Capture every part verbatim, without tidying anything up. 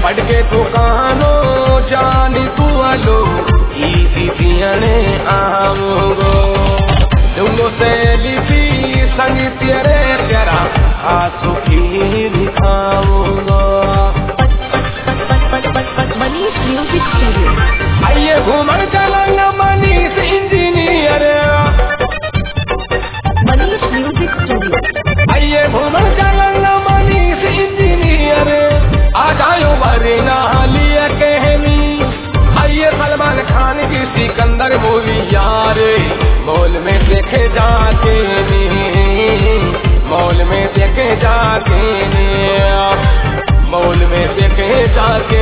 पड़के दुकानो जानी तू आलो इसी दियने आऊंगो दुंगो से लिपि संग तेरे प्यारा आंसू की दिखाऊंगो। Manish music studio. आइए घूमर चलेंगे Manish engineer. Manish music studio. आइए घूमर चलेंगे मनीष इंजीनियर। आ जाओ वरना लिया कहनी। आइए सलमान खान की सिकंदर मूवी यार मॉल में देखे जाके मॉल में देखे जाके मॉल में देखे जाके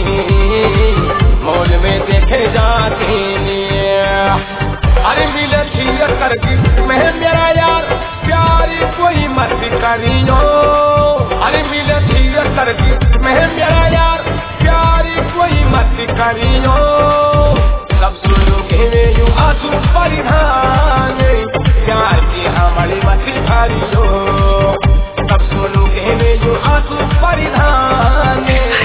मॉल में देखे जाके अरे मिले थिएटर करके मैं मेरा यार प्यारी कोई मत करियो। अरे मिले थिएटर करके मैं मेरा यार प्यारी कोई मत करियो। सब सुनो के यूं आंसू परिधान प्यार की हमारी मत भरियो। सब सुनो के यूं आंसू परिधान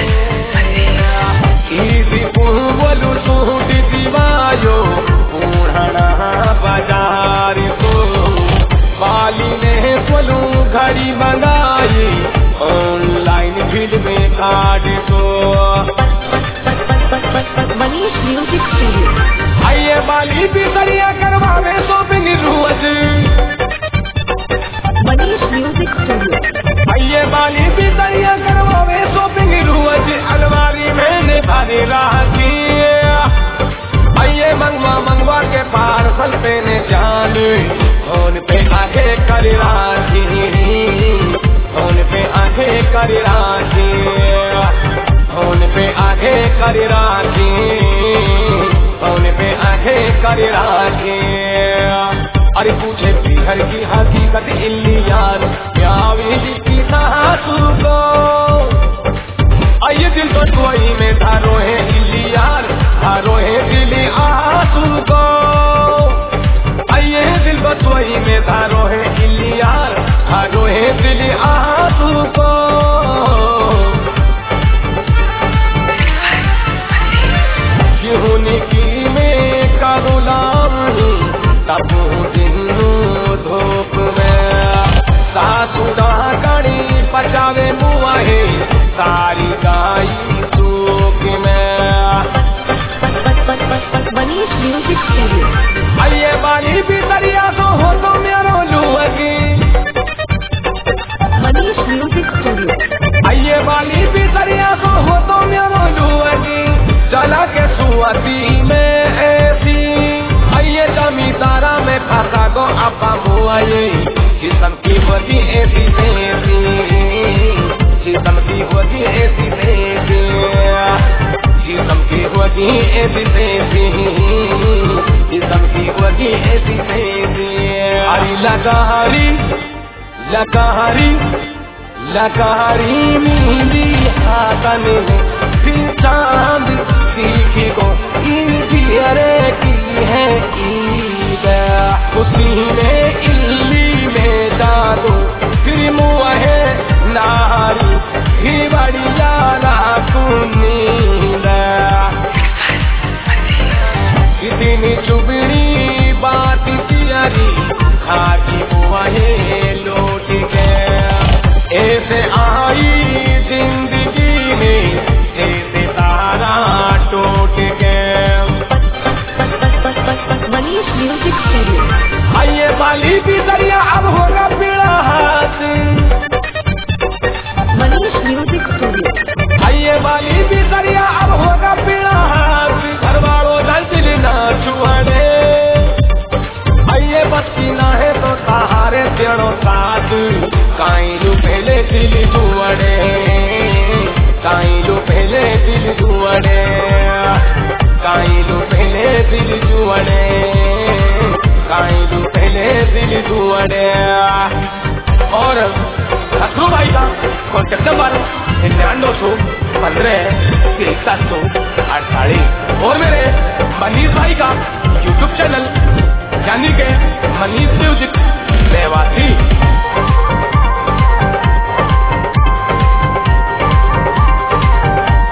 इसी बोलू सूट दीवायो पूर्णा बाजार को बाली ने बोलू घड़ी मंगाई ऑनलाइन फिल्म कार्ड को। Manish music studio. आइए बाली भी सरिया करवावे शॉपिंग रोज। Manish music studio. आइए बाली भी सरिया करवावे शॉपिंग रोज अलमारी में भरे राखी। आइए मंगवा मंगवा के पार्सल पे ने जाने फोन पे आगे कर राखी फोन पे आगे कर राखी फोन पे आगे कर राखी फोन पे आगे कर राखी। अरे पूछे बिहार की हकीकत इल्ली यार प्यावी की सासू को। आइए दिल बटुआई में धारो है इल्ली यार धारो है दिली आंसू को। आइए दिल बटुआई में धारो है इल्ली यार धारो है दिली आंसू को। यूनी की में का गुलाम तब दिन धूप में सासू डाकड़ी पचावे मुआ है सारी गाई सूख में। Manish music studio. आइए बाली भी दरिया तो हो तो मेरो लुअगी। Manish music studio. आइए बाली भी दरिया तो हो तो मेरो लुअगी चला के सुअती में ऐसी। आइए जमींदारा में खाता गो अपा मुआये किस्म की होती ऐसी ऐसी किस्म की होती ऐसी ऐसी किस्म की होती ऐसी ऐसी किस्म की होती ऐसी ऐसी। अरे लगारी लगारी लगारी नीली हाथन फिर चांद सीखी को इनकी अरे की है ईद उसी में इल्ली में जादू फिर मुआ है नारी ही बड़ी जाना कुनीद। इतनी चुबड़ी बात कियारी खाकी मुआ है लौट गया। ऐसे आई जिंदगी में ऐसे तारा टूट गया। Manish music studio. आइए बाली भी दरिया अब होगा पीड़ा हाथ। Manish music studio. आइए बाली भी दरिया अब होगा पीड़ा हाथ। घर वालों दिल ना छुआड़े आइए बच्ची ना है तो सहारे तेड़ो साथ काई लू पहले दिल जुआड़े काई लू पहले दिल जुआड़े काई लू पहले दिल जुआड़े काई लू पहले दिल जुआड़े। और अखरू भाई का कॉन्टेक्ट नंबर निन्यानवे सौ पंद्रह तिरसठ सौ अड़तालीस और मेरे मनीष भाई का यूट्यूब चैनल यानी के मनीष म्यूजिक रहवासी।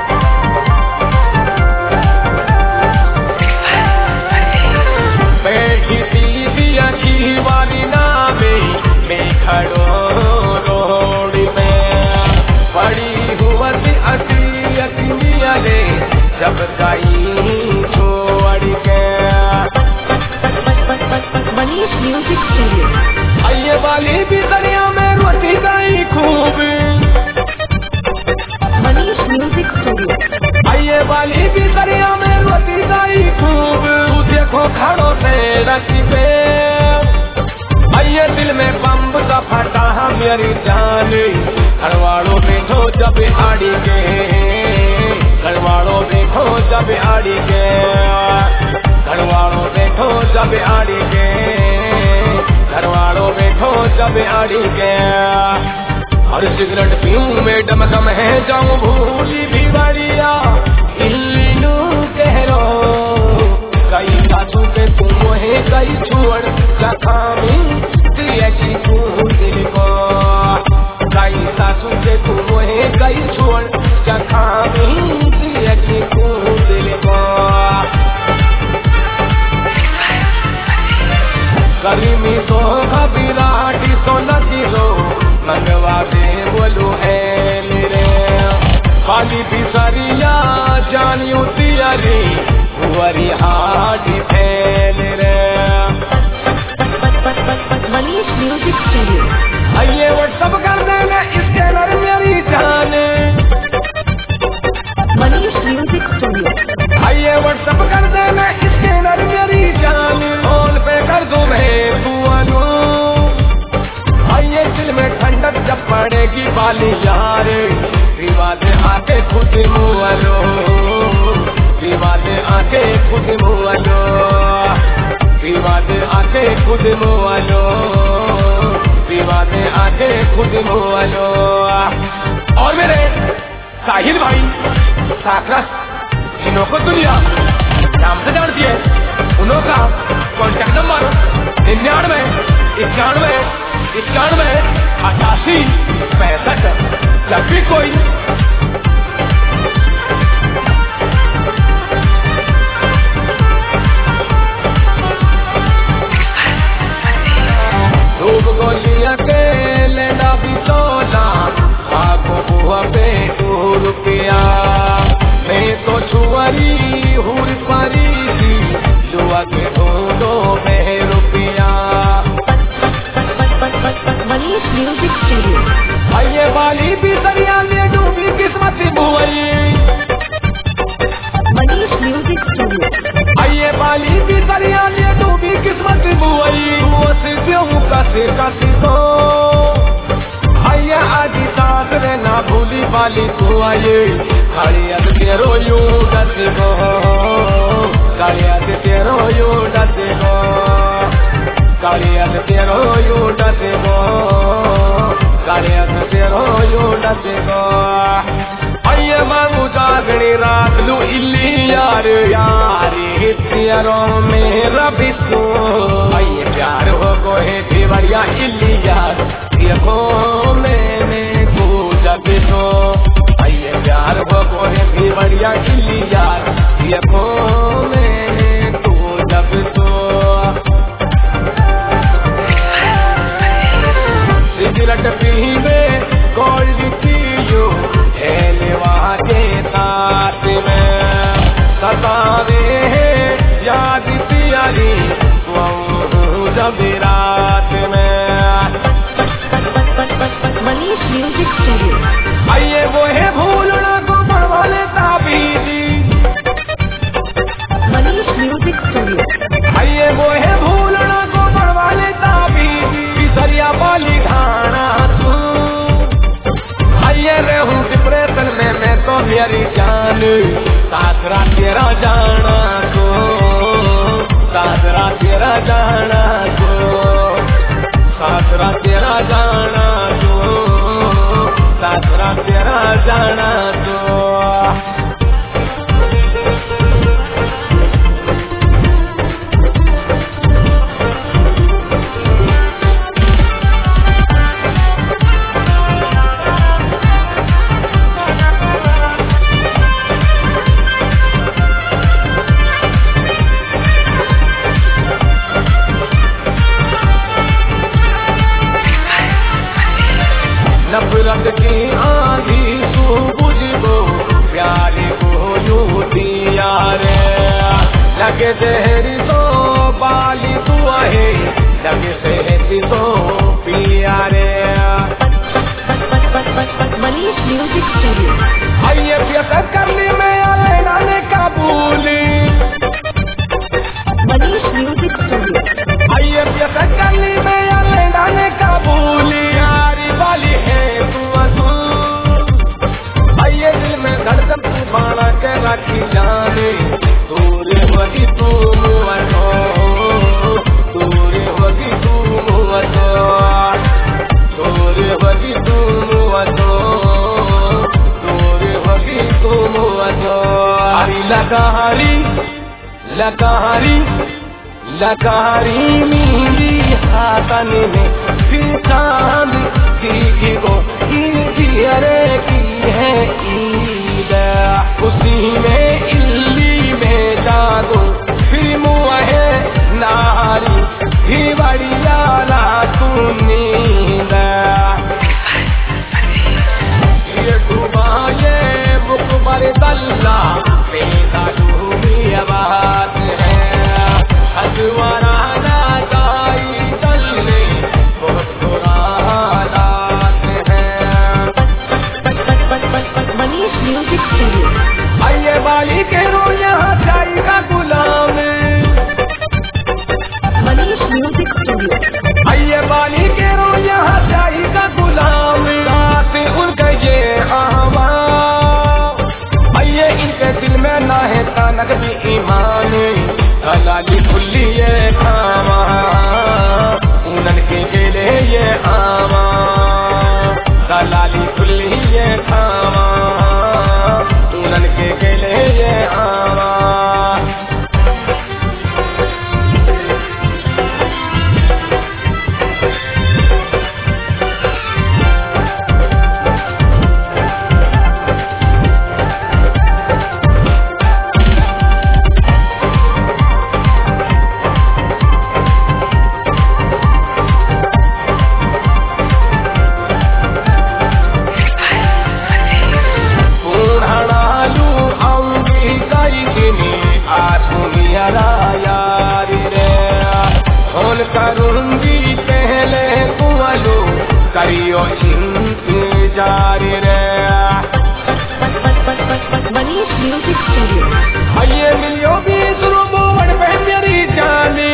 रस्सी पे आइए दिल में बम्ब सा फटा मेरी जान घरवालों बैठो जब आड़ी के घरवालों बैठो जब आड़ी के घरवालों बैठो जब आड़ी के घरवालों बैठो जब आड़ी के और सिगरेट पीऊं मैडम कम है जाऊं भूली भी बढ़िया इल्लू कह रो कई सासू के तुम है कई छुअड़ जखामी दिए तू दिल को कई सासू के तुम है कई छुअड़ जखामी दिए तू दिल को करीमी तो विराटी तो नदी लो मंगवा दे बोलो है मेरे खाली बिसरिया जानियो तियारी कुंवरी हाडी फैल रे मनीष म्यूजिक स्टूडियो आइए व्हाट्सअप कर देना स्कैनर मेरी जाने मनीष म्यूजिक स्टूडियो आइए व्हाट्सअप कर देना स्कैनर मेरी जाने फोन पे कर दूं मैं बुआनो आइए दिल में ठंडक जब पड़ेगी बाली यार विवादे आके खुद मुआलो विवादे आके खुद मुआलो विवादे आके खुद मुआलो विवादे आके खुद मुआलो और मेरे साहिल भाई साकरस जिन्हों को दुनिया नाम से जानती है उनका कॉन्टैक्ट नंबर निन्यानवे इक्यानवे इक्यानवे अठासी पैंसठ जब भी कोई धूप गोलियां के लेना भी तोला आगो बुआ पे दो रुपया मैं तो छुआरी हुर पारी थी जुआ के ढूंढो में रुपया मनीष म्यूजिक स्टूडियो आइए वाली भी सरिया ले डूबी किस्मत बुआई मनीष म्यूजिक स्टूडियो आइए वाली भी सरिया ले डूबी किस्मत बुआई से क्यों कसे कसी तो आइए आदि साथ रहना भूली वाली तू आइए कालिया तेरो यूं डसे गो कालिया तेरो यूं डसे गो कालिया तेरो यूं डसे गो कालिया तेरो यूं डसे गो आइए मांगू जागड़ी रात लू इल्ली यार यारी तेरों मेरा बिस्को आइए प्यार हो गो है बढ़िया इल्ली यार देखो मैंने को जब तो आइए प्यार हो गो है बढ़िया इल्ली यार देखो मैंने को जब तो सिगरेट पीवे गोल्ड पियो हेलवा के साथ में सतावे याद प्यारी जब रात में मनीष म्यूजिक स्टूडियो आइए वो है भूलना को बढ़वा लेता बीजी मनीष म्यूजिक स्टूडियो आइए वो है भूलना को बढ़वा लेता बीजी सरिया वाली धाना तू आइए रहूं डिप्रेशन में मैं तो मेरी जान सासरा तेरा जाना को सासरा तेरा जाना को सासरा तेरा जाना को सासरा तेरा जाना को नफरत की आंधी सूझ गो प्यारे को यूं दिया रे लगे देहरी तो बाली तू है लगे सेहती तो पिया रे मनीष म्यूजिक स्टूडियो आइए प्यार करने में आए नाने काबूली मनीष म्यूजिक स्टूडियो लकारी लकारी नीली हाथन में फिर चांद की वो अरे की है ईद उसी में इल्ली में जागो फिर मुँह नारी ही बढ़िया रातू नींद ये डूबा ये मुकबर दल्ला मेरा डूबी आवाज है हजवारा ना जाई चलने बहुत बुरा हालात है मनीष म्यूजिक स्टूडियो आइए बाली के रो यहाँ जाएगा गुलाम मनीष म्यूजिक स्टूडियो आइए बाली के रो यहाँ जाएगा गुलाम रात उनके ये आवा आइए इनके दिल में ना है तानक भी ईमान हलाली खुली ये खावा उनन के गेले ये आवा हलाली खुली ये खावा उनन के गेले ये आवा करूंगी पहले कुआलो करियो इंतजार रे मनीष म्यूजिक स्टूडियो आइए मिलियो बीस रूबोड पे मेरी जानी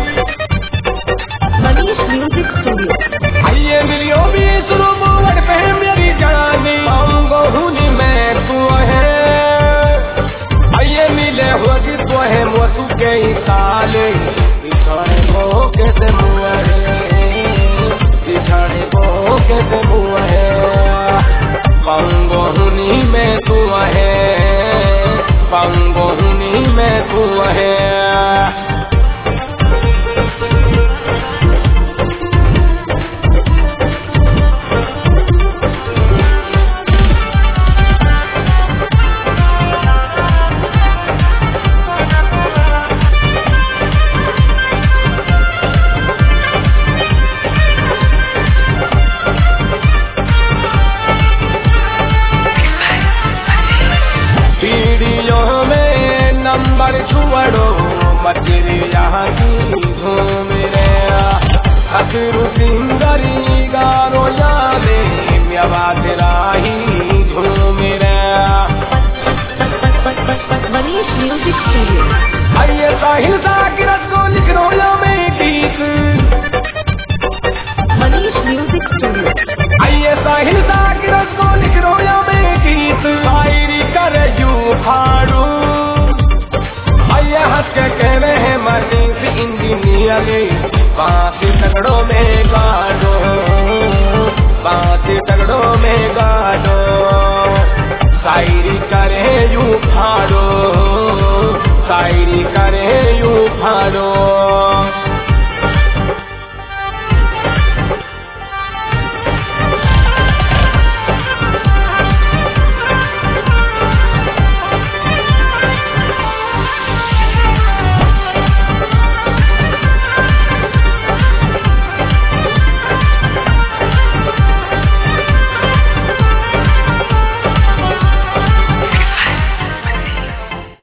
मनीष म्यूजिक स्टूडियो आइए मिलियो बीस रूबोड पे मेरी जानी मांगो हुनी मैं तू है आइए मिले होगी तो है मोसू के साले कैसे मुआ है बिछाड़े को कैसे मुआ है पाऊंगो हुनी में तू है पाऊंगो हुनी में तू है नंबर छुड़ो मचरी यहाँ की धूम रे हसरू सिंगरी गारो याले म्यावा तेरा ही धूम रे मनीष म्यूजिक स्टूडियो आइए साहिल साकिरत को लिख रोया में गीत मनीष म्यूजिक स्टूडियो आइए साहिल साकिरत को लिख रोया में गीत शायरी कर यू फाड़ू आइए हंस के कह रहे हैं मनीष इंजीनियर बात तगड़ों में गाड़ो बात तगड़ों में गाड़ो शायरी करे यूं फाड़ो शायरी